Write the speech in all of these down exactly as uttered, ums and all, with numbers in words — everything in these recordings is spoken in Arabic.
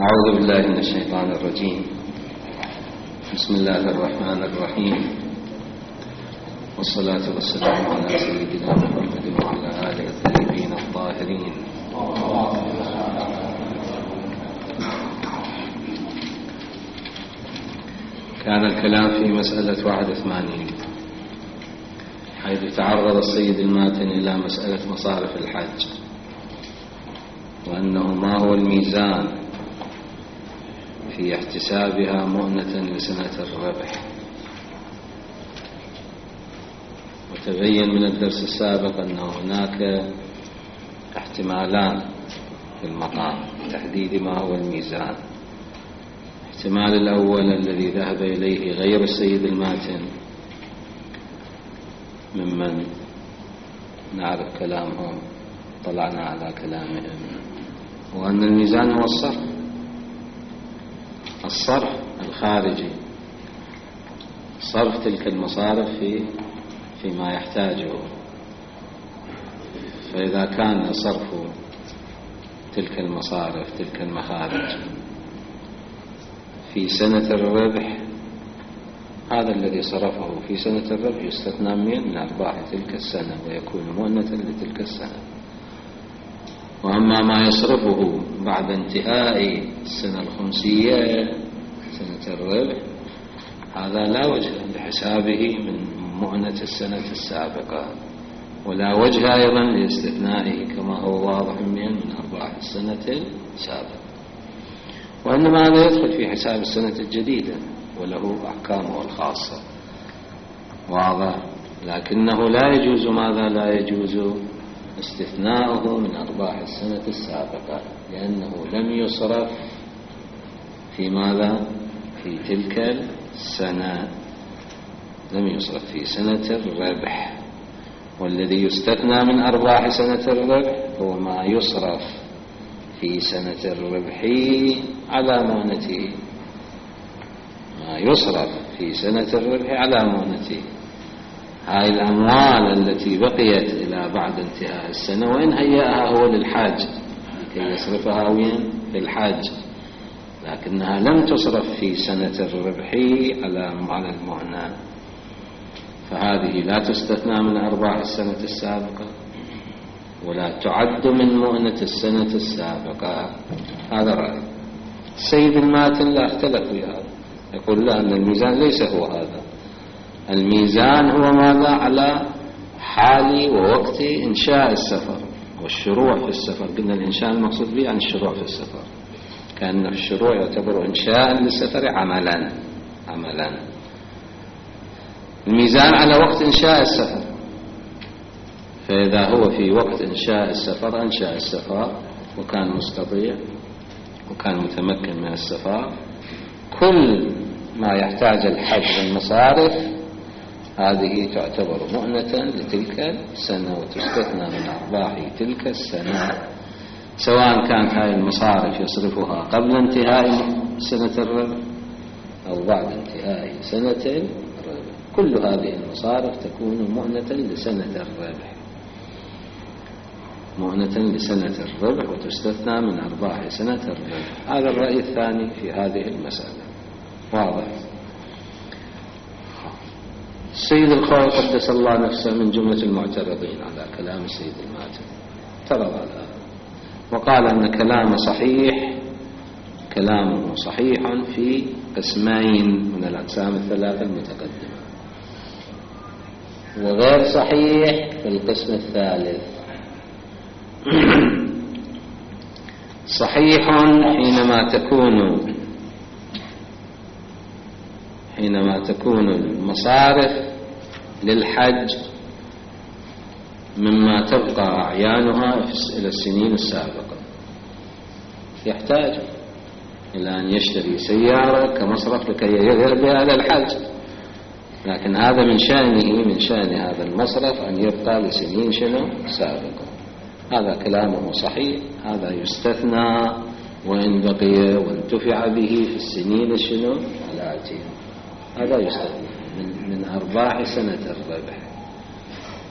أعوذ بالله من الشيطان الرجيم. بسم الله الرحمن الرحيم، والصلاة والسلام على سيدنا محمد وعلى آله الطيبين الطاهرين. كان الكلام في مسألة واحد وثمانين، حيث تعرض السيد الماتن إلى مسألة مصارف الحج، وأنه ما هو الميزان في احتسابها مؤنة لسنة الربح. وتبين من الدرس السابق أن هناك احتمالان في المقام تحديد ما هو الميزان. الاحتمال الأول الذي ذهب إليه غير السيد الماتن ممن نعرف كلامهم، طلعنا على كلامهم، وأن الميزان هو الصرف الصرف الخارجي، صرف تلك المصارف في فيما يحتاجه. فإذا كان صرف تلك المصارف تلك المخارج في سنة الربح، هذا الذي صرفه في سنة الربح يستثنى من أرباح تلك السنة ويكون مؤنة لتلك السنة. وأما ما يصرفه بعد انتهاء السنة الخمسية سنة الربح، هذا لا وجه لحسابه من مؤنة السنة السابقة، ولا وجه أيضا لاستثنائه كما هو واضح من من أرباح السنة السابقة، وإنما هذا يدخل في حساب السنة الجديدة وله أحكامه الخاصة واضح. لكنه لا يجوز ماذا لا يجوز استثناؤه من أرباح السنة السابقة، لأنه لم يصرف في ماذا في تلك السنة، لم يصرف في سنة الربح. والذي يستثنى من أرباح سنة الربح هو ما يصرف في سنة الربح على مؤنته، ما يصرف في سنة الربح على مؤنته. هاي الأموال التي بقيت إلى بعد انتهاء السنة، وإن هيأها هو للحاج لكي يصرفها وين في الحاج، لكنها لم تصرف في سنة الربح على المؤنة، فهذه لا تستثنى من أرباح السنة السابقة ولا تعد من مؤنة السنة السابقة. هذا رأي السيد الماتن، لا اختلف في هذا، يقول لا، أن الميزان ليس هو هذا. الميزان هو ماذا على حال ووقت إنشاء السفر والشروع في السفر. قلنا الإنشاء المقصود به عن الشروع في السفر، كأن الشروع يعتبر إنشاء للسفر عملا عملا الميزان على وقت إنشاء السفر. فإذا هو في وقت إنشاء السفر أنشأ السفر وكان مستطيع وكان متمكن من السفر، كل ما يحتاج الحج من مصارف هذه تعتبر مؤنة لتلك السنة وتستثنى من أرباح تلك السنة، سواء كانت هذه المصارف يصرفها قبل انتهاء سنة الربح أو بعد انتهاء سنة الربح. كل هذه المصارف تكون مؤنة لسنة الربح، مؤنة لسنة الربح وتستثنى من أرباح سنة الربح. هذا الرأي الثاني في هذه المسألة واضح. السيد الخوي قدس الله نفسه من جملة المعترضين على كلام السيد الماتن، اعترض على هذا وقال أن كلامه صحيح، كلامه صحيح في قسمين من الأقسام الثلاثة المتقدمة، وغير صحيح في القسم الثالث. صحيح حينما تكون حينما تكون المصارف للحج مما تبقى أعيانها إلى السنين السابقة، يحتاج إلى أن يشتري سيارة كمصرف لكي يذهب بها إلى الحج، لكن هذا من شأنه من شأن هذا المصرف أن يبقى لسنين شنو سابقة. هذا كلامه صحيح، هذا يستثنى وإن بقي وانتفع به في السنين شنو الآتية، هذا يستثنى من, من أرباح سنة الربح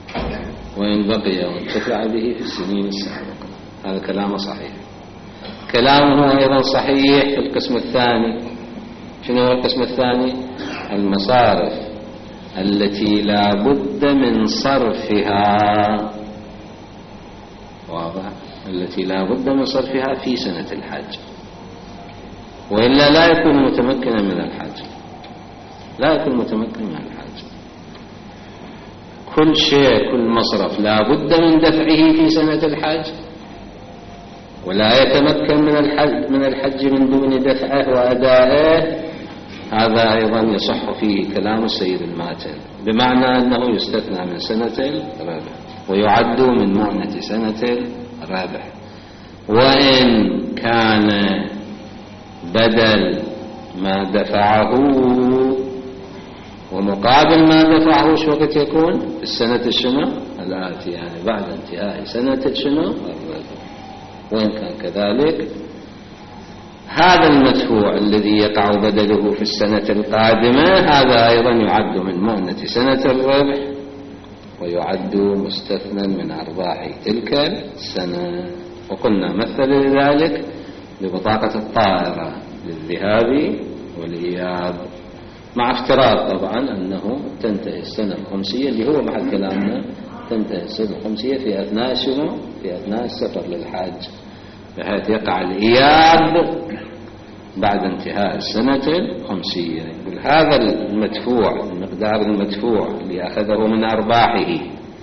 وإن بقي وانتفع به في السنين السابقة. هذا كلامه صحيح. كلامه أيضا صحيح في القسم الثاني. شنو هو القسم الثاني؟ المصارف التي لا بد من صرفها، واضح، التي لا بد من صرفها في سنة الحج، وإلا لا يكون متمكنا من الحج، لا يكون متمكن من الحج. كل شيء، كل مصرف لا بد من دفعه في سنة الحج، ولا يتمكن من الحج من الحج من دون دفعه وأدائه، هذا أيضا يصح فيه كلام السيد الماتن، بمعنى أنه يستثنى من سنة الربح ويعد من مؤنة سنة الربح. وإن كان بدل ما دفعه ومقابل ما دفعه شو وقت يكون؟ في السنة الشنو الآتي، يعني بعد انتهاء سنة الشنو الربح. وإن كان كذلك هذا المدفوع الذي يقع بدله في السنة القادمة هذا أيضا يعد من مؤنة سنة الربح ويعد مستثنى من أرباح تلك السنة. وقلنا مثل لذلك ببطاقة الطائرة للذهاب والإياب، مع افتراض طبعا أنه تنتهي السنة الخمسية اللي هو محل كلامنا، تنتهي السنة الخمسية في أثناء شنو؟ في أثناء السفر للحج، بحيث يقع الإياب بعد انتهاء السنة الخمسية. يقول هذا المدفوع، المقدار المدفوع اللي أخذه من أرباحه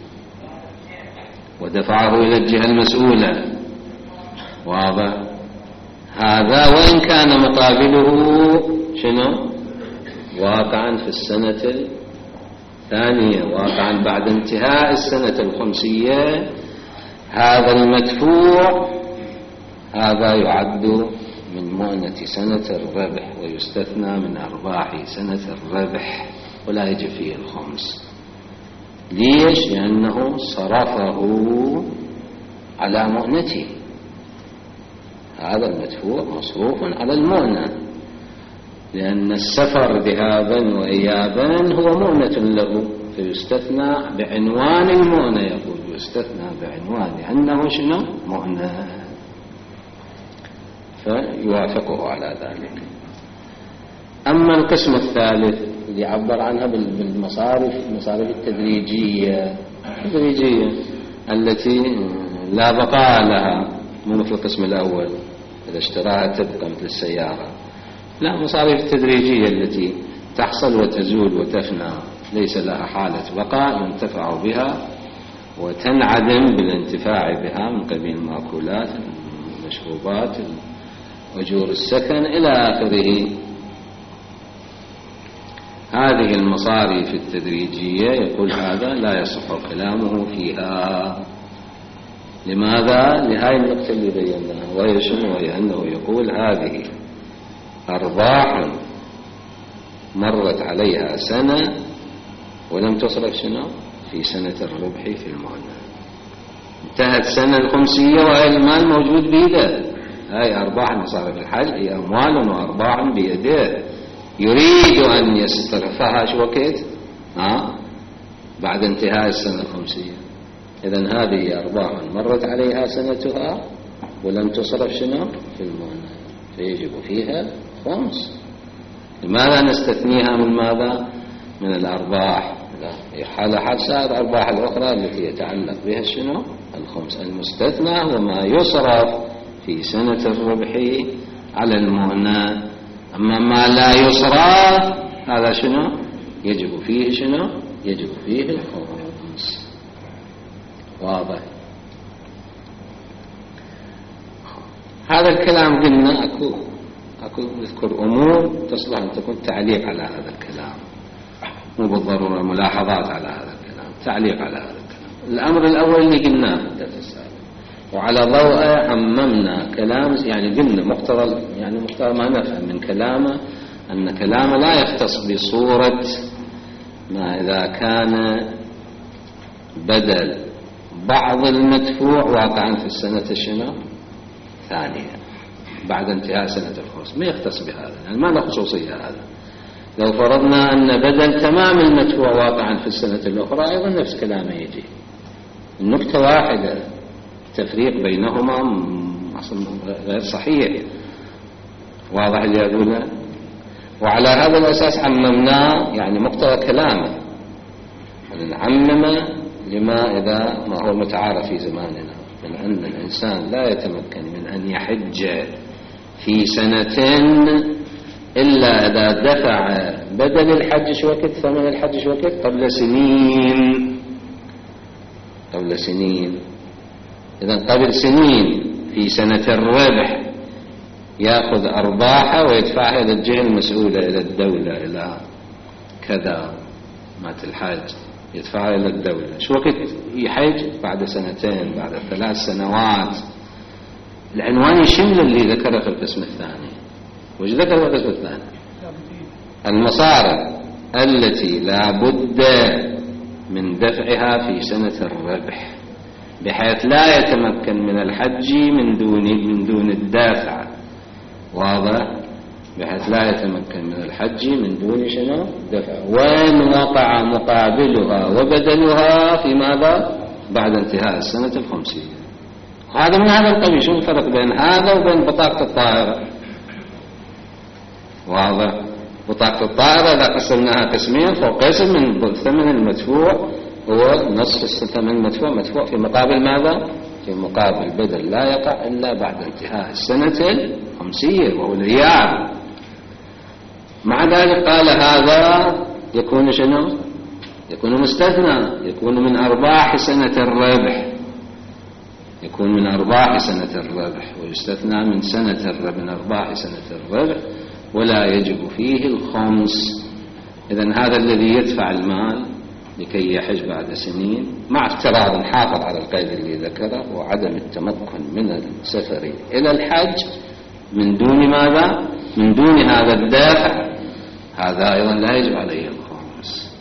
ودفعه إلى الجهة المسؤولة، واضح، هذا وإن كان مقابله شنو؟ واقعا في السنة الثانية، واقعا بعد انتهاء السنة الخمسية، هذا المدفوع هذا يعد من مؤنة سنة الربح ويستثنى من أرباح سنة الربح ولا يجب فيه الخمس. ليش؟ لأنه صرفه على مؤنته، هذا المدفوع مصروف على المؤنة، لأن السفر ذهابا وإيابا هو مؤنة له، فيستثنى بعنوان المؤنة، يقول يستثنى بعنوان أنه شنو؟ مؤنة، فيوافقه على ذلك. أما القسم الثالث اللي عبر عنها بالمصارف، المصارف التدريجية التدريجية التي لا بقاء لها، مو مثل القسم الأول إذا اشتراها تبقى مثل السيارة، لا، مصاريف التدريجية التي تحصل وتزول وتفنى، ليس لها حالة بقاء، ينتفع بها وتنعدم بالانتفاع بها من قبيل المأكولات، المشروبات، أجور السكن إلى آخره. هذه المصاريف التدريجية يقول هذا لا يصح كلامه فيها. لماذا؟ لهذه النقطة اللي بيناها، وهي شنو؟ وهي أنه يقول هذه أرباح مرت عليها سنة ولم تصرف شنو؟ في سنة الربح في المعنى. انتهت سنة الخمسية وهي المال موجود بيده، هاي أرباح مصارف الحج هي أموال وأرباح بيده، يريد أن يسترفها شو وقت؟ ها؟ بعد انتهاء السنة الخمسية. إذن هذه أرباح مرت عليها سنتها ولم تصرف شنو؟ في المعنى، فيجب فيها خمس. لماذا نستثنيها من ماذا؟ من الأرباح، لا، حال حال سائر الأرباح الأخرى التي يتعلق بها شنو؟ الخمس. المستثنى هو ما يصرف في سنة الربح على المؤنة، أما ما لا يصرف هذا شنو؟ يجب فيه شنو؟ يجب فيه الخمس. واضح؟ هذا الكلام قلنا أكو أكو نذكر أمور تصلح أن تكون تعليق على هذا الكلام، مو بالضرورة ملاحظات على هذا الكلام، تعليق على هذا الكلام. الأمر الأول اللي قلناه في الدرس السابق، وعلى ضوءه عممنا كلام، يعني قلنا مقتضى، يعني مقتضى ما نفهم من كلامه أن كلامه لا يختص بصورة ما إذا كان بدل بعض المدفوع واقعا في السنة شنو؟ ثانية بعد انتهاء سنة الخمس، ما يختص بهذا، يعني ما له خصوصية هذا. لو فرضنا أن بدل تمام المدفوع واقعا في السنة الأخرى أيضا نفس كلامه يجي. النكتة واحدة، التفريق بينهما أصلا غير صحيح. واضح اللي أقوله؟ وعلى هذا الأساس عممناه، يعني مقتضى كلامه نعمم لما إذا ما هو متعارف في زماننا من أن الإنسان لا يتمكن من أن يحج في سنة إلا إذا دفع بدل الحج شو وقت، ثمن الحج شو وقت، قبل سنين قبل سنين إذا قبل سنين في سنة الربح يأخذ أرباحه ويدفعها إلى الجهة المسؤولة، إلى الدولة، إلى كذا مات الحج يدفعها إلى الدولة. شو وقت يحج؟ بعد سنتين، بعد ثلاث سنوات. العنوان يشمل اللي ذكره في القسم الثاني. وش ذكر في القسم الثاني؟ المصارف التي لا بد من دفعها في سنة الربح، بحيث لا يتمكن من الحج من دون من دون الدافع. واضح؟ بحيث لا يتمكن من الحج من دون شنو؟ دفع. وين وقع مقابلها وبدلها في ماذا؟ بعد انتهاء السنة الخمسية. هذا من هذا القبيل. شو الفرق بين هذا وبين بطاقة الطائرة؟ واضح؟ بطاقة الطائرة إذا قسمناها قسمين، فقسم من الثمن المدفوع هو نصف الثمن المدفوع، مدفوع في مقابل ماذا؟ في مقابل بدل لا يقع إلا بعد انتهاء السنة الخمسية وهو الريال. مع ذلك قال هذا يكون شنو؟ يكون مستثنى، يكون من أرباح سنة الربح، يكون من أرباح سنة الربح، ويستثنى من سنة الربح، من أرباح سنة الربح، ولا يجب فيه الخمس. إذن هذا الذي يدفع المال لكي يحج بعد سنين، مع افتراض نحافظ على القيد اللي ذكره وعدم التمكن من السفر إلى الحج من دون ماذا؟ من دون هذا الدافع، هذا أيضا لا يجب عليه الخمس،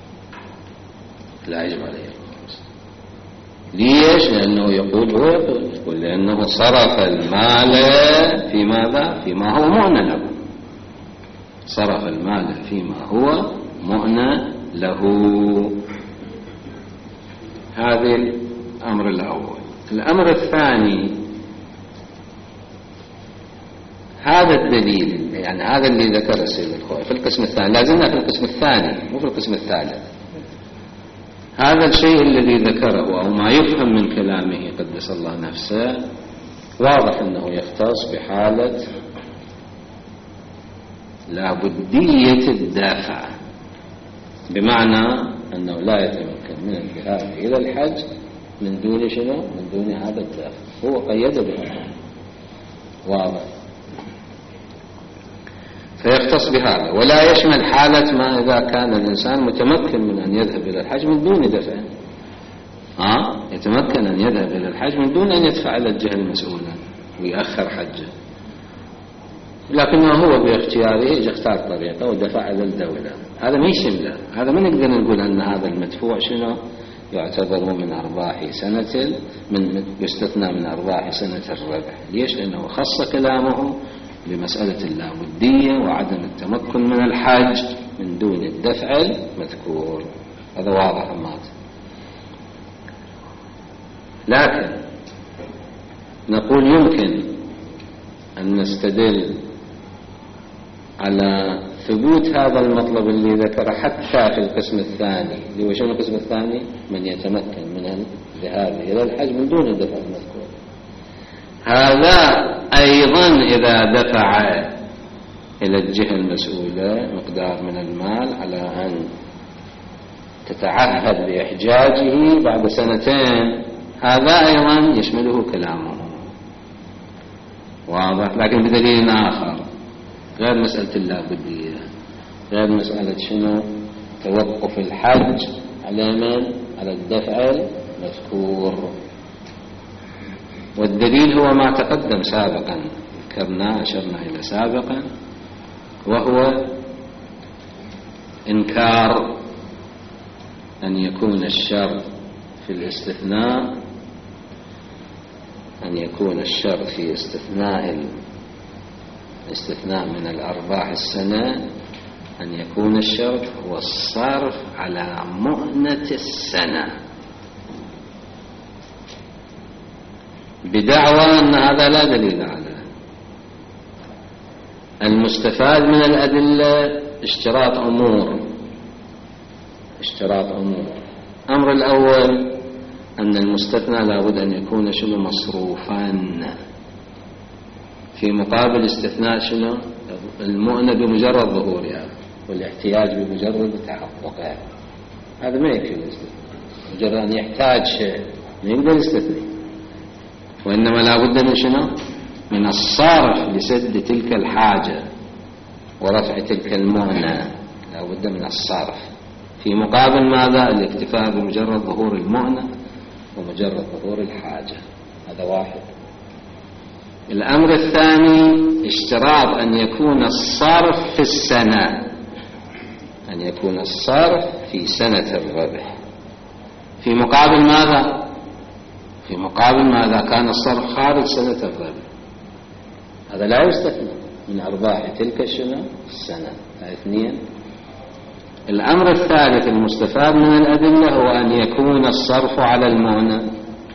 لا يجب عليه الخمس. ليش؟ لأنه يقول هو يقول لأنه صرف المال في ماذا؟ فيما هو مؤن له، صرف المال فيما هو مؤن له. هذا الأمر الأول. الأمر الثاني، هذا الدليل، يعني هذا اللي ذكر السيد الخوي في القسم الثاني، لازلنا في القسم الثاني مو في القسم الثالث. هذا الشيء الذي ذكره أو ما يفهم من كلامه قدس الله نفسه واضح أنه يختص بحالة لابدية الدافع، بمعنى أنه لا يتمكن من الذهاب إلى الحج من دون شنو؟ من دون هذا الدافع. هو قيد بهذا، واضح. فيختص بهذا، ولا يشمل حالة ما إذا كان الإنسان متمكن من أن يذهب إلى الحج من دون دفع. آه يتمكن أن يذهب إلى الحج من دون أن يدفع إلى الجهة المسؤولة ويأخر حجه، لكنه هو باختياره اختار طريقة ودفع إلى الدولة. هذا ما يشمله، هذا ما نقدر نقول أن هذا المدفوع شنو يعتبر من أرباح سنة، من يستثنى من أرباح سنة الربح. ليش؟ لأنه خص كلامه بمسألة اللابدية وعدم التمكن من الحج من دون الدفع المذكور. هذا واضح مات. لكن نقول يمكن أن نستدل على ثبوت هذا المطلب اللي ذكره حتى في القسم الثاني، اللي هو شنو القسم الثاني؟ من يتمكن من الذهاب إلى الحج من دون الدفع المذكور. هذا أيضا إذا دفع إلى الجهة المسؤولة مقدار من المال على أن تتعهد بإحجاجه بعد سنتين، هذا أيضا يشمله كلامه، واضح. لكن بدليل آخر غير مسألة اللابدية، غير مسألة شنو توقف الحج على من؟ على الدفع المذكور. والدليل هو ما تقدم سابقا، ذكرنا أشرنا إلى سابقا، وهو إنكار أن يكون الشرط في الاستثناء، أن يكون الشرط في استثناء الاستثناء من الأرباح السنة، أن يكون الشرط هو الصرف على مؤنة السنة. بدعوى أن هذا لا دليل عليه. المستفاد من الأدلة اشتراط أمور اشتراط أمور الأمر الأول أن المستثنى لابد أن يكون شنو مصروفا، في مقابل استثناء شنو المؤنة بمجرد ظهورها والاحتياج بمجرد تحققها. هذا ما يكفي الاستثناء، مجرد أن يحتاج شيء ما يقدر يستثني، وإنما لابد من شنو من الصرف لسد تلك الحاجة ورفع تلك المؤنة، لابد من الصرف. في مقابل ماذا؟ الاكتفاء بمجرد ظهور المؤنة ومجرد ظهور الحاجة. هذا واحد. الأمر الثاني اشتراط أن يكون الصرف في السنة، أن يكون الصرف في سنة الربح. في مقابل ماذا؟ في مقابل ماذا كان الصرف خارج سنة الربح، هذا لا يستثنى من أرباح تلك السنة السنة. اثنين. الأمر الثالث المستفاد من الأدلة هو أن يكون الصرف على المؤنة،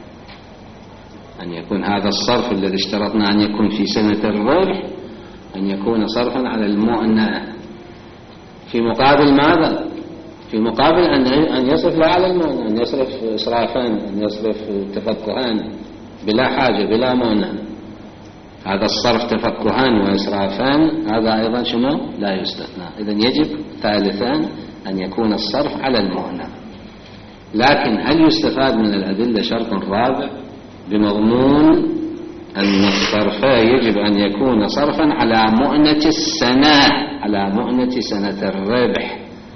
أن يكون هذا الصرف الذي اشترطنا أن يكون في سنة الربح أن يكون صرفا على المؤنة. في مقابل ماذا؟ في مقابل أن يصرف لا على المؤنة، أن يصرف إسرافا، أن يصرف تفكها بلا حاجة بلا مؤنة. هذا الصرف تفكها وإسرافا هذا أيضا شنو لا يستثنى. إذن يجب ثالثا أن يكون الصرف على المؤنة. لكن هل يستفاد من الأدلة شرط رابع بمضمون أن الصرف يجب أن يكون صرفا على مؤنة السنة، على مؤنة سنة الربح؟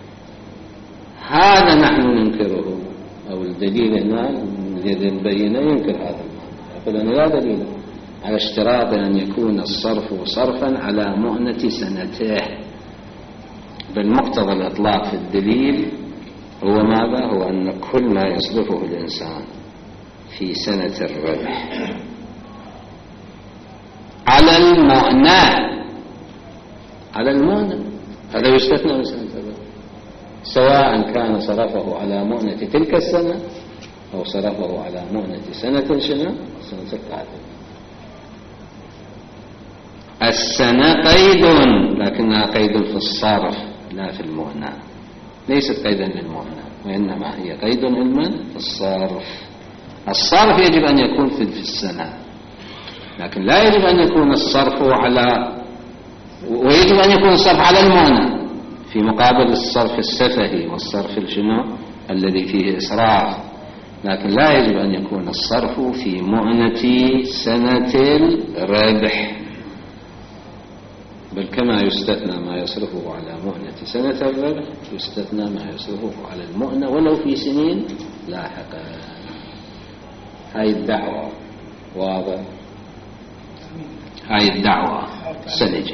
هذا نحن ننكره، أو الدليل هنا الذي نبينه ينكر هذا. يقول أنه لا دليل على اشتراط أن يكون الصرف صرفا على مؤنة سنته، بل مقتضى الإطلاق في الدليل هو ماذا؟ هو أن كل ما يصرفه الإنسان في سنة الربح على المؤنة، على المؤنة، هذا يستثنى من سنة الربح، سواء كان صرفه على مؤنة تلك السنة أو صرفه على مؤنة سنة شنو سنة القادمة. السنة قيد، لكنها قيد في الصرف لا في المؤنة، ليست قيدا للمؤنة، وإنما هي قيد علما في الصرف. الصرف يجب أن يكون في السنة، لكن لا يجب أن يكون الصرف على، ويجب أن يكون الصرف على المؤنة في مقابل الصرف السفهي والصرف الشنو الذي فيه إسراف، لكن لا يجب أن يكون الصرف في مؤنة سنة الربح، بل كما يستثنى ما يصرفه على مؤنة سنة الربح يستثنى ما يصرفه على المؤنة ولو في سنين لاحقة. هاي الدعوة واضح، هاي الدعوة سنجي،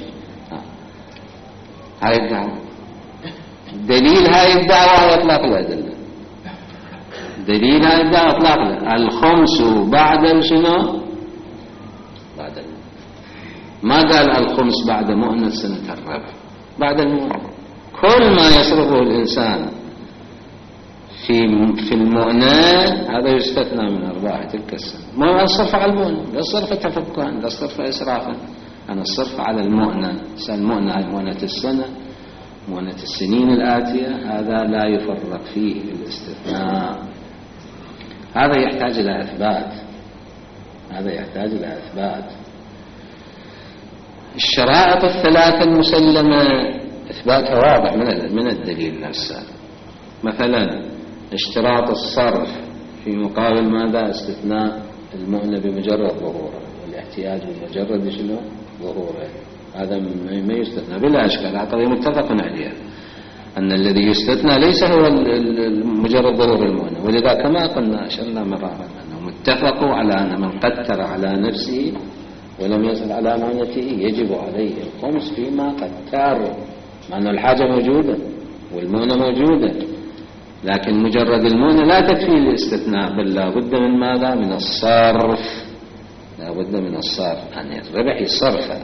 هاي الدعوة دليل هاي الدعوة إطلاق الأدلة، دليل هاي الدعوة إطلاق الخمس بعد شنو بعد المؤنة. ما قال الخمس بعد مؤنة سنة الربح، بعد المؤنة. كل ما يصرفه الإنسان في في المؤنة هذا يستثنى من أرباح تلك السنة. ما الصرف على المؤنة، لا الصرف تفكها، لا الصرف إسرافا، أنا الصرف على المؤنة. المؤنة هي مؤنة السنة، مؤنة السنين الآتية، هذا لا يفرق فيه الاستثناء. هذا يحتاج إلى إثبات، هذا يحتاج إلى إثبات. الشرائط الثلاثة المسلمة إثباتها واضح من من الدليل نفسه. مثلا اشتراط الصرف في مقابل ماذا؟ استثناء المؤنة بمجرد ظهوره، والاحتياج بمجرد شنو ظهوره، هذا ما يستثنى بلا أشكال. هذا متفق عليه أن الذي يستثنى ليس هو مجرد ظهور المؤنة، ولذا كما قلنا أشرنا مرة أنه متفقوا على أن من قدر على نفسه ولم يصل على مؤنته يجب عليه الخمس فيما قدر، مع أن الحاجة موجودة والمؤنة موجودة، لكن مجرد المؤنة لا تكفي الاستثناء، بل لا بد من ماذا؟ من الصرف، لا بد من الصرف، يعني الربح يصرفه.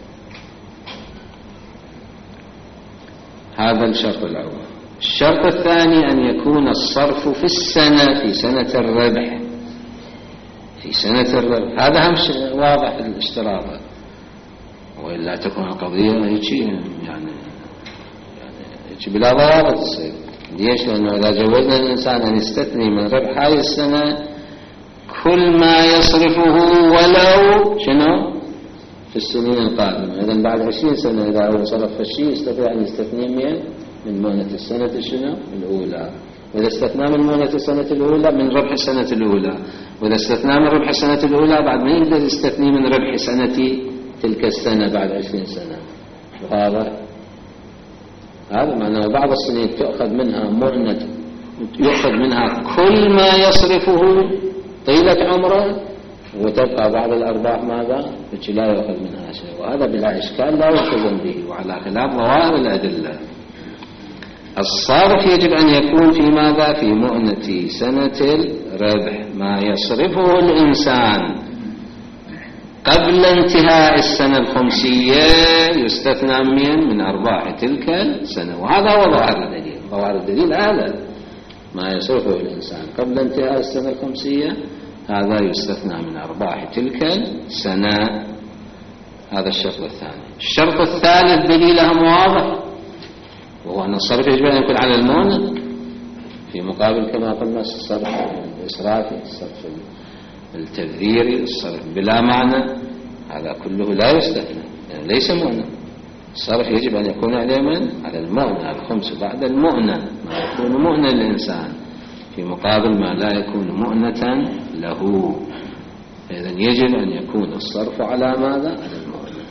هذا الشرط الأول. الشرط الثاني أن يكون الصرف في السنة، في سنة الربح، في في سنة الربح. هذا هم واضح في الاشتراط، وإلا تكون القضية هيك يعني يعني هيك بلا ضوابط تصير. ليش؟ لأنه إذا جوزنا الإنسان أن يستثني من ربح هاي السنة كل ما يصرفه ولو شنو في السنين القادمة. إذن بعد عشرين سنة إذا هو صرف الشيء يستطيع أن يستثني من من مؤنة السنة شنو الأولى. وإذا استثنى من مؤنة السنة الأولى من ربح السنة الأولى، وإذا استثنى من ربح السنة الأولى بعد ما يقدر يستثني من ربح سنة تلك السنة بعد عشرين سنة. وهذا هذا معناه بعض السنين تأخذ منها مؤنة، يأخذ منها كل ما يصرفه طيلة عمره، وتبقى بعض الأرباح ماذا؟ لا يأخذ منها شيء. وهذا بلا إشكال لا يلتزم به، وعلى خلاف ظواهر الأدلة. الصرف يجب أن يكون في ماذا؟ في مؤنة سنة الربح، ما يصرفه الإنسان قبل انتهاء السنة الخمسية يستثنى من من أرباح تلك السنة. وهذا هو ظواهر الدليل. ظواهر الدليل هذا ما يصرفه الإنسان قبل انتهاء السنة الخمسية هذا يستثنى من أرباح تلك السنة. هذا الشرط الثاني. الشرط الثالث دليلهم واضح، وهو أن الصرف يجب أن يكون على المؤنة في مقابل كما قلنا الصرف الإسرافي، الصرف التبذيري، الصرف بلا معنى، هذا كله لا يستثنى يعني ليس مؤنة. الصرف يجب أن يكون على من؟ على المؤنة. الخمس بعد المؤنة ما يكون مؤنة للإنسان في مقابل ما لا يكون مؤنة له. إذن يجب أن يكون الصرف على ماذا؟ على المؤنة.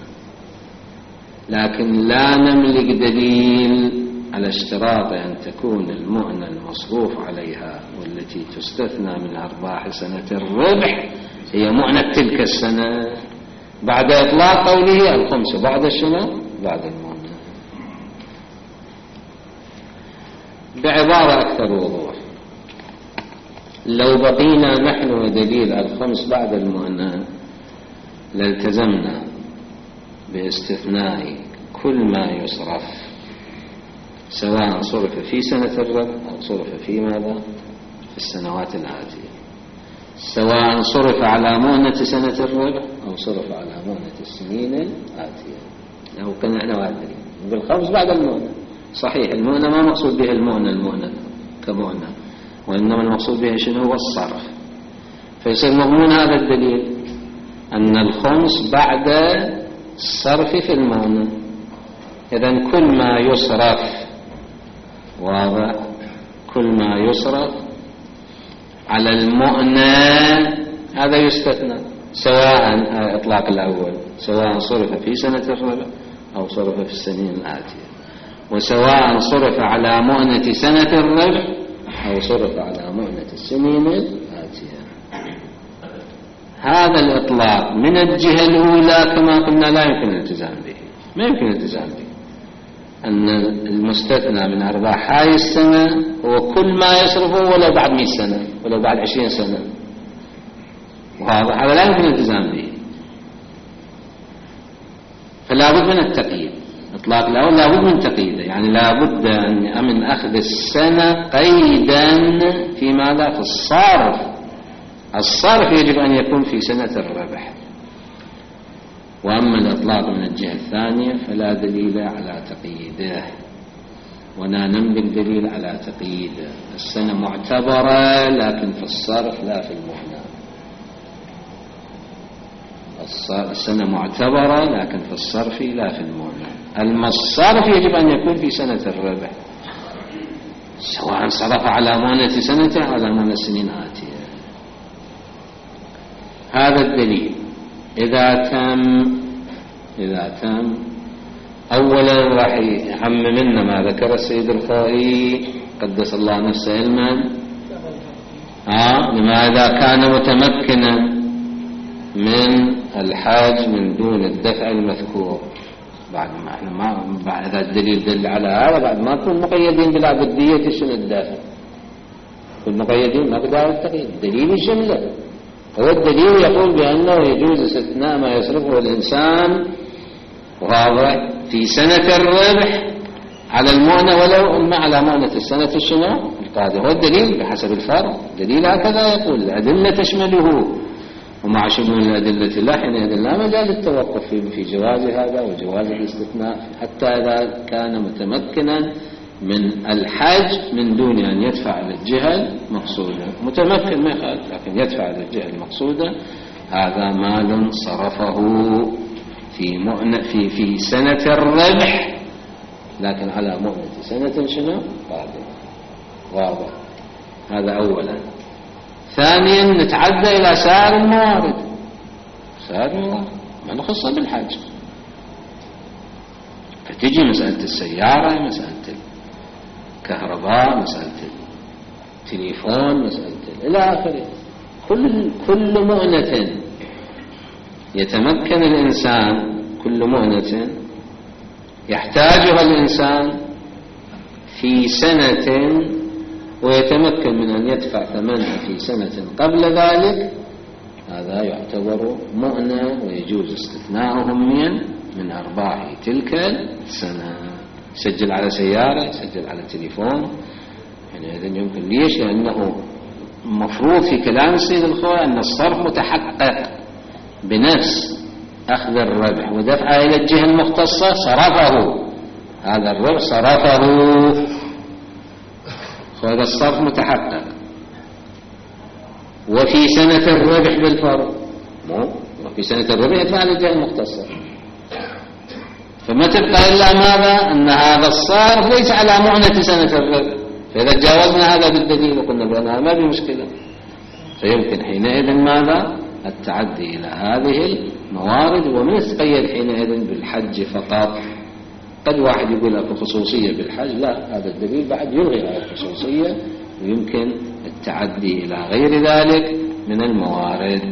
لكن لا نملك دليل على اشتراط أن تكون المؤنة المصروف عليها والتي تستثنى من أرباح سنة الربح هي مؤنة تلك السنة بعد إطلاق قوله الخمس بعد الشنو؟ بعد المؤنة. بعبارة أكثر وضوح، لو بقينا نحن دليل الخمس بعد المؤنة لالتزمنا باستثناء كل ما يصرف سواء صرف في سنة الربح أو صرف في ماذا؟ في السنوات الآتية، سواء صرف على مؤنة سنة الربح أو صرف على مؤنة السنين الآتية. لو كنا احنا واحد بالخمس بعد المؤنة. صحيح المؤنة ما مقصود بها المؤنة المؤنة كمؤنة، وإنما المقصود بها شنو؟ هو الصرف. فيصير مضمون هذا الدليل أن الخمس بعد الصرف في المؤنة. إذن كل ما يصرف واضح، كل ما يصرف على المؤنة هذا يستثنى سواء إطلاق الأول سواء صرف في سنة الربح أو صرف في السنين الآتية، وسواء صرف على مؤنة سنة الربح أو صرف على مؤنة السنين الآتية. هذا الإطلاق من الجهة الأولى كما قلنا لا يمكن الالتزام به، ما يمكن الالتزام به أن المستثنى من أرباح هاي السنة هو كل ما يصرفه ولو بعد مئة سنة ولو بعد عشرين سنة، وهذا هذا لا يمكن الالتزام به. فلا بد من التقييد. إطلاق الأول لا بد من تقييده، يعني لا بد من أخذ السنة قيدا في ماذا؟ في الصرف. الصرف يجب أن يكون في سنة الربح. وأما الإطلاق من الجهة الثانية فلا دليل على تقييده، ولا نملك دليل على تقييده. السنة معتبرة لكن في الصرف لا في المؤنة. السنة معتبرة لكن في الصرف لا في المؤنة. الصرف يجب أن يكون في سنة الربح سواء صرف على مؤنة سنته أو على مؤنة سنين آتية. هذا الدليل إذا تم إذا تم أولا راح يعممنا ما ذكر السيد الخوئي قدس الله نفسه علما آه لماذا كان متمكنا من الحاج من دون الدفع المذكور. بعد ما احنا ما بعد هذا الدليل دل على هذا بعد ما نكون مقيدين بلا بدية شنو الدافع، كل مقيدين مقدار التقييد. الدليل يشمله، هو الدليل يقول بأنه يجوز استثناء ما يصرفه الإنسان واضح في سنة الربح على المؤنة ولو إما على مؤنة السنة الشنو القادمة. هو الدليل بحسب الفرق، الدليل هكذا يقول الأدلة تشمله ومع شمول الأدلة لا حينئذ لا مجال للتوقف في جواز هذا وجواز الاستثناء، حتى إذا كان متمكنا من الحج من دون أن يدفع للجهة المقصودة. متمكن ما يخالف، لكن يدفع للجهة المقصودة، هذا مال صرفه في مؤنة في في سنة الربح، لكن على مؤنة سنة شنو قادمة. واضح هذا أولا. ثانيا نتعدى إلى سائر الموارد، سائر الموارد ما نخصها بالحج، فتجي مسألة السيارة، مسألة الكهرباء، مسألة التليفون، مسألة إلى آخره. كل كل مؤنة يتمكن الإنسان، كل مؤنة يحتاجها الإنسان في سنة ويتمكن من أن يدفع ثمنها في سنة قبل ذلك، هذا يعتبر مؤنة ويجوز استثناؤهم من من أرباح تلك السنة. سجل على سيارة، سجل على تليفون، يعني إذن يمكن. ليش؟ لأنه مفروض في كلام السيد الخوي أن الصرف متحقق بنفس أخذ الربح ودفعه إلى الجهة المختصة، صرفه، هذا الربح صرفه، فهذا الصرف متحقق. وفي سنة الربح بالفرض، مو وفي سنة الربح يدفع للجهة المختصة، فما تبقى إلا ماذا؟ أن هذا الصرف ليس على مؤنة سنة الربح. فإذا تجاوزنا هذا بالدليل وقلنا بأنها ما في مشكلة، فيمكن حينئذ ماذا؟ التعدي إلى هذه الموارد، وما يتقيد حينئذ بالحج فقط. قد واحد يقول لك خصوصية بالحج، لا، هذا الدليل بعد يلغي هذه الخصوصية، ويمكن التعدي إلى غير ذلك من الموارد.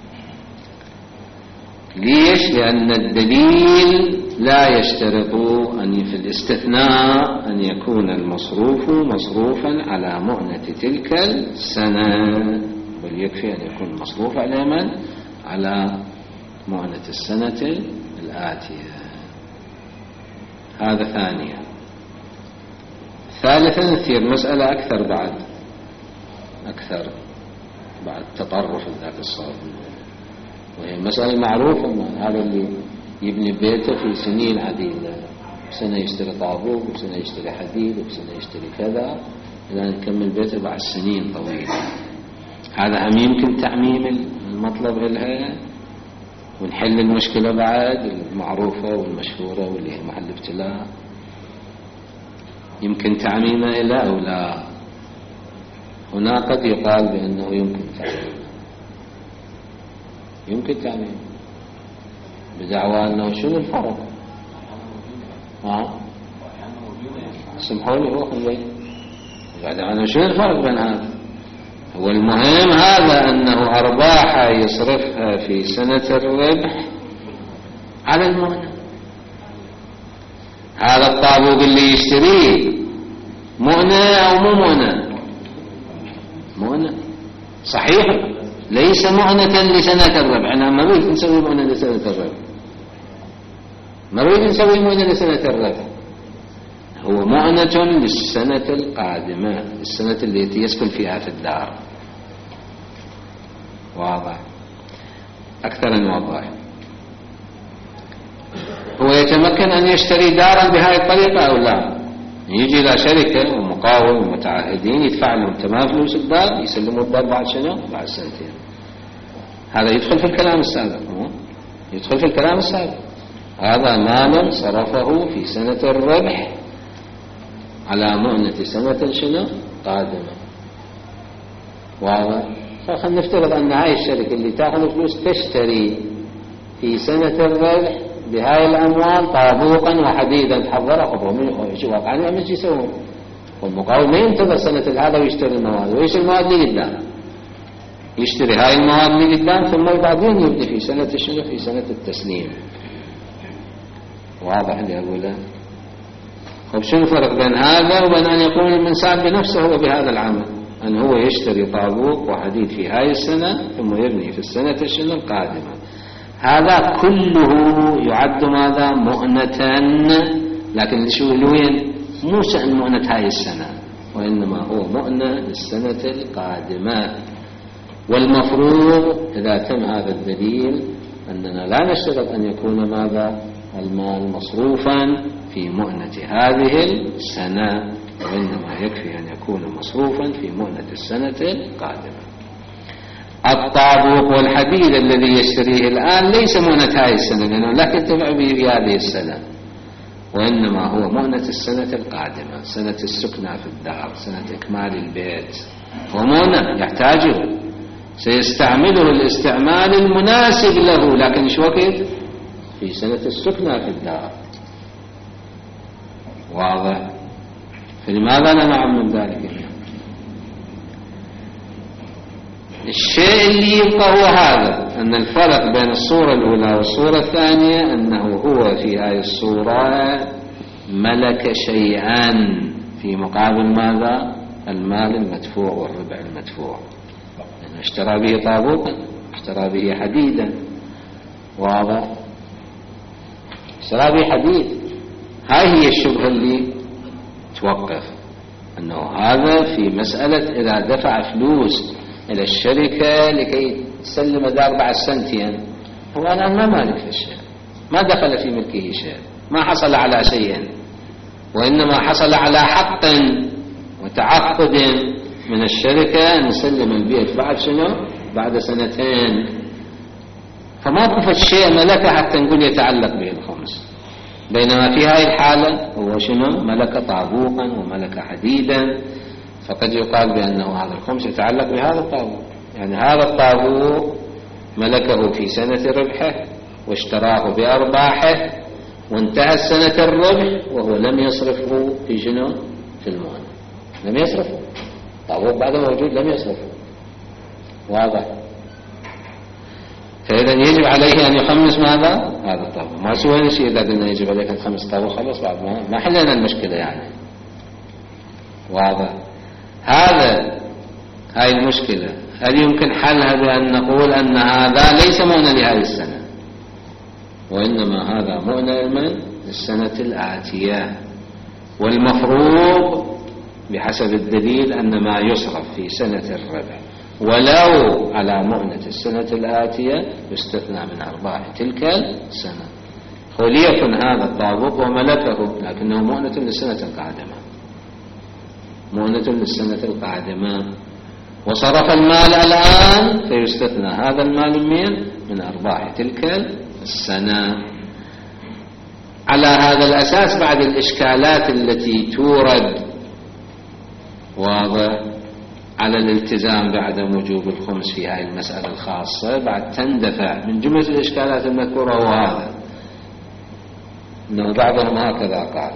ليش؟ لأن الدليل لا يشترط أن في الاستثناء أن يكون المصروف مصروفا على مؤنة تلك السنة، بل يكفي أن يكون مصروف على من؟ على مؤنة السنة الآتية. هذا ثانيا. ثالثا نثير مسألة أكثر بعد أكثر بعد تطرف ذاك الصواب، وهي مسألة معروفة. هذا اللي يبني بيته في سنين عديدة، سنة يشتري طابوق، وسنة يشتري حديد، وسنة يشتري كذا، إلى أن يكمل بيته بعد سنين طويلة. هذا هم يمكن تعميم المطلب لها ونحل المشكلة بعد المعروفة والمشهورة واللي هي محل ابتلاء. يمكن تعميمها إلا أو لا؟ هنا قد يقال بأنه يمكن تعميمها، يمكن تعميمها بدعوى أنه شنو الفرق؟ ها؟ سمحوا لي هو خليه بعد أنه شنو الفرق بين هذا؟ هو المهم هذا أنه أرباح يصرفها في سنة الربح على المؤنة. هذا الطابوق اللي يشتريه مؤنة أو مو مؤنة؟ مؤنة صحيح، ليس مؤنة لسنة الربح. أنا ما نريد نسوي مؤنة لسنة الربح، ما نريد نسوي مؤنة لسنة الربح، هو مؤنة للسنة القادمة، السنة التي يسكن فيها في الدار. واضح أكثر من واضح. هو يتمكن أن يشتري دارا بهذه الطريقة أو لا؟ يجي إلى شركة ومقاول ومتعهدين يدفع لهم تمام فلوس الدار، يسلموا الدار بعد شنو؟ بعد سنتين. هذا يدخل في الكلام السابق، يدخل في الكلام السابق. هذا مال صرفه في سنة الربح على مؤنة سنة شنو قادمة. واضح. فخلنا نفترض أن هاي الشركة اللي تأخذ فلوس تشتري في سنة الربح بهاي الأموال طابوقا وحديدا تحضر خطوة. شو واقعا يعمل شو يسوون؟ والمقاول ما ينتظر سنة هذا ويشتري المواد، ويشتري المواد اللي قدام، يشتري هاي المواد اللي قدام ثم بعدين يبدأ في سنة شنو؟ في سنة التسليم. واضح اللي أقوله؟ طيب شو الفرق بين هذا وبين أن يقوم الإنسان بنفسه هو بهذا العمل، أن هو يشتري طابوق وحديد في هاي السنة ثم يبني في السنة الشنو القادمة؟ هذا كله يعد ماذا؟ مؤنة، لكن شو وين؟ مو شأن مؤنة هاي السنة، وإنما هو مؤنة للسنة القادمة. والمفروض إذا تم هذا الدليل أننا لا نشترط أن يكون ماذا المال مصروفا في مؤنة هذه السنة، وإنما يكفي أن يكون مصروفا في مؤنة السنة القادمة. الطابوق والحديد الذي يشتريه الآن ليس مؤنة هذه السنة لأنه لا ينتفع به في هذه السنة، وإنما هو مؤنة السنة القادمة، سنة السكنة في الدار، سنة إكمال البيت. هو مؤنة يحتاجه، سيستعمله الاستعمال المناسب له، لكن شو وقت؟ في سنة السكنة في الدار. واضح؟ فلماذا نمنع من ذلك؟ الشيء اللي يبقى هو هذا، أن الفرق بين الصورة الأولى والصورة الثانية أنه هو في هذه الصورة ملك شيئا في مقابل ماذا؟ المال المدفوع والربع المدفوع. يعني اشترى به طابوقا، اشترى به حديدا. واضح؟ اشترى به حديد. هاي هي الشبهة اللي توقف، أنه هذا في مسألة إذا دفع فلوس إلى الشركة لكي تسلم دار بعد سنتين، هو الآن ما مالك في الشيء، ما دخل في ملكه شيء، ما حصل على شيء، وإنما حصل على حق وتعقد من الشركة أن يسلم البيت بعد شنو؟ بعد سنتين. فما كفى الشيء ملكه حتى نقول يتعلق به الخمس، بينما في هذه الحالة هو شنو؟ ملك طابوقا وملك حديدا، فقد يقال بأنه هذا الخمس يتعلق بهذا الطابوق. يعني هذا الطابوق ملكه في سنة ربحه واشتراه بأرباحه، وانتهت سنة الربح وهو لم يصرفه في شنو؟ في المؤنة، لم يصرفه. الطابوق بعد موجود لم يصرفه. واضح؟ فإذا يجب عليه أن يخمس ماذا؟ هذا الطابوق. ما سوينا شيء إذا قلنا يجب عليك أن تخمس طابوق، خلص بعد ما ما حلنا المشكلة يعني. واضح؟ هذا هاي المشكلة هل يمكن حلها بأن نقول أن هذا ليس مؤنة لهذه السنة، وإنما هذا مؤنة من السنة الآتية، والمفروض بحسب الدليل أن ما يصرف في سنة الربح ولو على مؤنة السنة الآتية يستثنى من أرباح تلك السنة. وليكن هذا الطابوق وملكه لكنه مؤنة للسنة القادمة، مؤنة للسنة القادمة، وصرف المال الآن فيستثنى هذا المال من من أرباح تلك السنة. على هذا الأساس بعد الإشكالات التي تورد واضح على الالتزام بعدم وجوب الخمس في هذه المسألة الخاصة بعد تندفع من جملة الإشكالات المذكورة، وهذا أنه بعضهم هكذا قال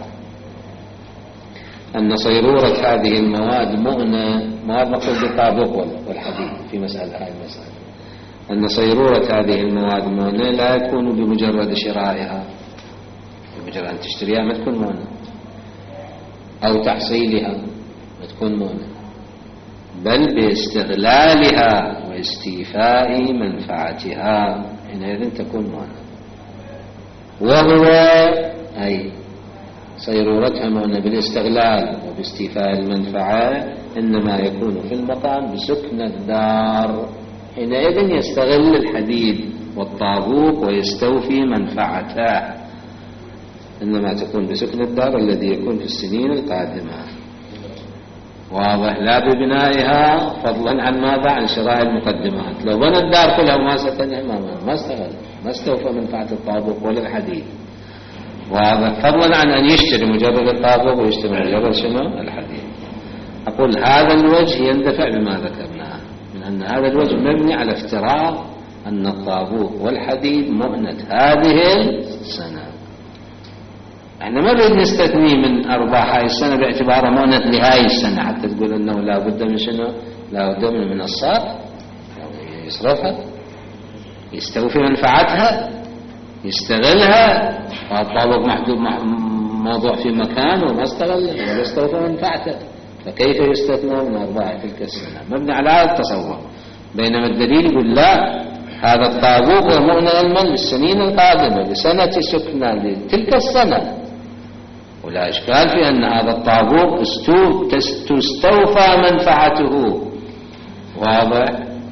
أن صيرورة هذه المواد مؤنة، مواد مقصود بالطابوق والحديد في مسألة هذه المسألة، أن صيرورة هذه المواد مؤنة لا يكون بمجرد شرائها، بمجرد أن تشتريها ما تكون مؤنة، أو تحصيلها ما تكون مؤنة، بل باستغلالها واستيفاء منفعتها حينئذ تكون مؤنة. وهو أي صيرورتها مؤنة بالاستغلال وباستيفاء المنفعة إنما يكون في المقام بسكن الدار، حينئذ يستغل الحديد والطابوق ويستوفي منفعته، إنما تكون بسكن الدار الذي يكون في السنين القادمة. واضح؟ لا ببنائها فضلا عن ماذا؟ عن شراء المقدمات. لو بنى الدار كلها وما سكنها ما استغل، ما استوفى منفعة الطابوق ولا الحديد. واضح؟ فضلا عن أن يشتري مجرد الطابوق ويشتري مجرد شنو؟ الحديد. أقول هذا الوجه يندفع بما ذكرناه من أن هذا الوجه مبني على افتراض أن الطابوق والحديد مؤنة هذه السنة. احنا ما نريد نستثني من أرباح هاي السنة باعتبارها مؤنة لهاي السنة حتى تقول أنه لا بد من شنو؟ لا بد من منصات يصرفها، يستوفي منفعتها، يستغلها. والطابق محدود موضوع في مكان وما استغل ولا استوفى منفعته، فكيف يستثنى من أرباح تلك السنة؟ مبني على هذا التصور. بينما الدليل يقول لا، هذا الطابوق هو مؤنة المال للسنين القادمة لسنة سكنة لتلك السنة، ولا إشكال في أن هذا الطابوق تستوفى منفعته. واضح؟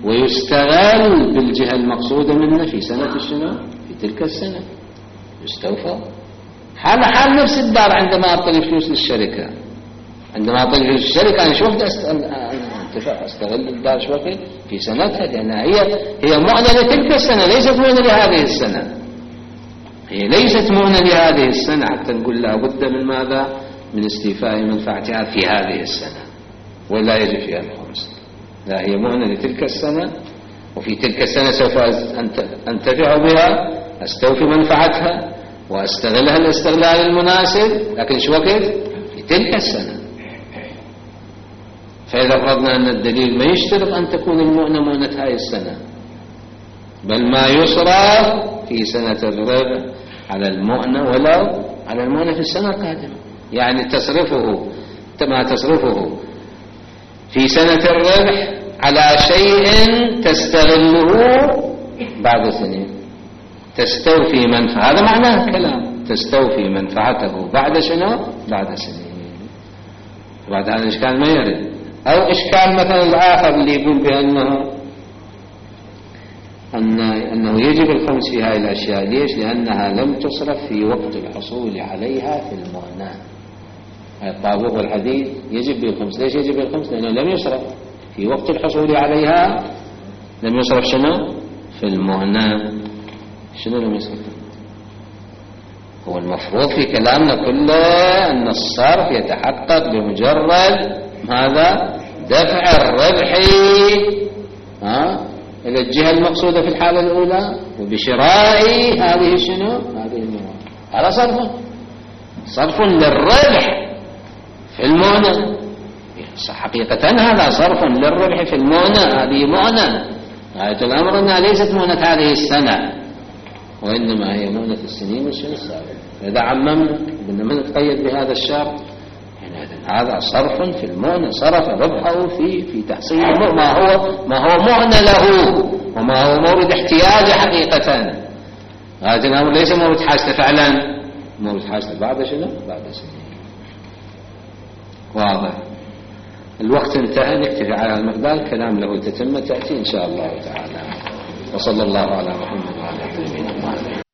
ويستغل بالجهة المقصودة منه في سنة الشنو في تلك السنة يستوفى. حال حال نفس الدار عندما أعطي فلوس للشركة، عندما أعطي فلوس للشركة أنا شو بدي أستغل الدار شو وقت في سنتها، لأنها هي هي مؤنة لتلك السنة ليست مؤنة لهذه السنة، هي ليست مؤنة لهذه السنة حتى نقول لا بد من ماذا؟ من استيفاء منفعتها في هذه السنة ولا يجب فيها الخمس. لا، هي مؤنة لتلك السنة، وفي تلك السنة سوف أنتفع بها، أستوفي منفعتها وأستغلها الاستغلال المناسب، لكن شو وقت؟ في تلك السنة. فإذا فرضنا أن الدليل ما يشترط أن تكون المؤنة مؤنة هذه السنة، بل ما يصرف في سنة الربع على المؤنة ولو على المؤنة في السنة القادمة، يعني تصرفه ما تصرفه في سنة الربح على شيء تستغله بعد سنين تستوفي منفعة، هذا معناه الكلام، تستوفي منفعته بعد شنو؟ بعد سنين. بعد هذا الإشكال ما يرد. أو إشكال مثلا الآخر اللي يقول بأنه أن أنه يجب الخمس في هذه الأشياء. ليش؟ لأنها لم تصرف في وقت الحصول عليها في المؤنة. الطابوق والحديد يجب بالخمس. ليش يجب بالخمس؟ لأنه لم يصرف في وقت الحصول عليها، لم يصرف شنو؟ في المؤنة. شنو لم يصرف؟ هو المفروض في كلامنا كله أن الصرف يتحقق بمجرد ماذا؟ دفع الربح ها إلى الجهة المقصودة في الحالة الأولى وبشراء هذه شنو؟ هذه المواد. هذا صرف صرف للربح في المؤنة. حقيقة هذا صرف للربح في المؤنة، هذه مؤنة. غاية الأمر أنها ليست مؤنة هذه السنة، وإنما هي مؤنة السنين والسنة السابقة. إذا عممنا بدنا ما نتقيد بهذا الشرط، يعني هذا صرف في المؤنة، صرف ربحه في في تحصيل ما هو ما هو مؤنة له وما هو مورد احتياجه حقيقة. غاية الأمر ليس مورد حاجته فعلا، مورد حاجته بعد شنو؟ بعد سنين. واضح. الوقت انتهى، نكتفي على المقدار. كلام له تتمة تأتي إن شاء الله تعالى. وصلى الله على محمد وعلى آله وصحبه.